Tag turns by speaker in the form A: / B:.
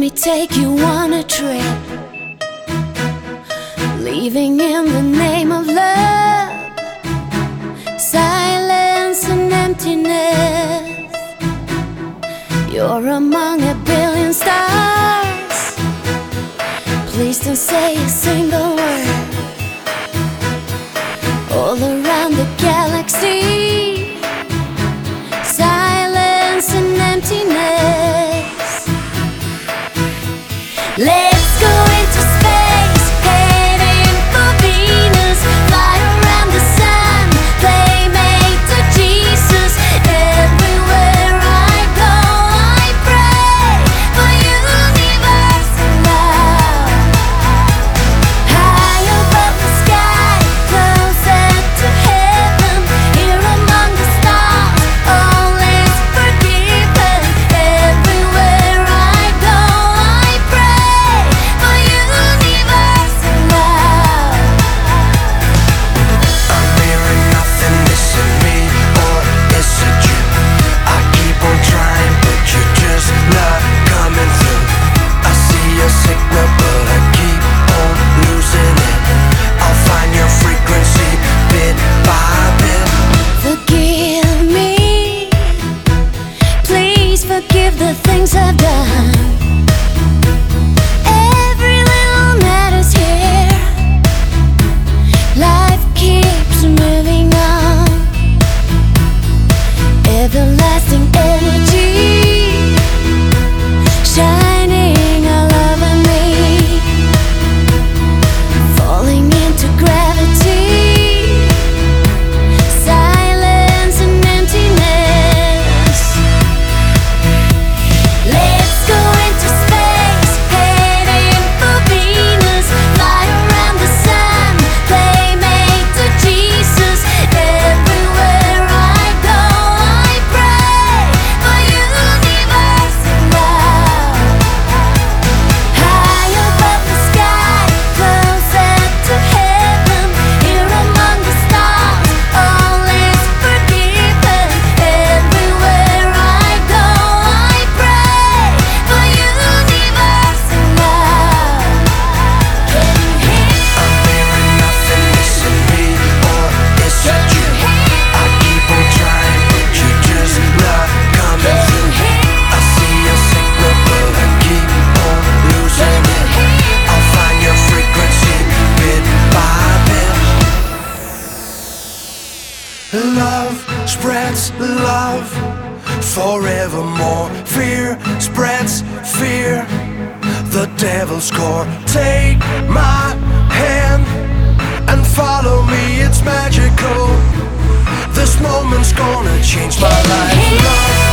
A: me take you on a trip, leaving in the name of love, silence and emptiness. You're among a billion stars. Please don't say a single word. All around the galaxy, silence and emptiness. Let's go into space, heading for Venus, fly around the sun, playmate to Jesus. Everywhere I go, I pray for universal love. High above the sky, closer to heaven, here among the stars, all is forgiven. Everywhere I go, I pray for universal love.
B: I'm hearing nothing, is it me or is it you? I keep on trying, but you're just not coming through. I see your signal, but I keep on losing it. I'll find your frequency bit by bit.
A: Forgive me, please forgive the things I've done. Every little matters here. Life keeps moving on. Everlasting energy, shining all over me, falling into gravity, silence and emptiness. Let's go into space, heading for Venus, fly around the sun, playmate to Jesus. Everywhere I go, I pray for universal love. High above the sky, closer to heaven, here among the stars, all is forgiven. Everywhere I go, I pray for universal love. Can you hear?
B: I'm hearing nothing, is it me or is it you? I keep on trying, but you're just not coming through. I see your signal, but I keep on losing it. I'll find your frequency bit by bit. Love spreads love forevermore. Fear spreads fear. The devil's core. Take my hand and follow me. It's magical. This moment's gonna change my life. Love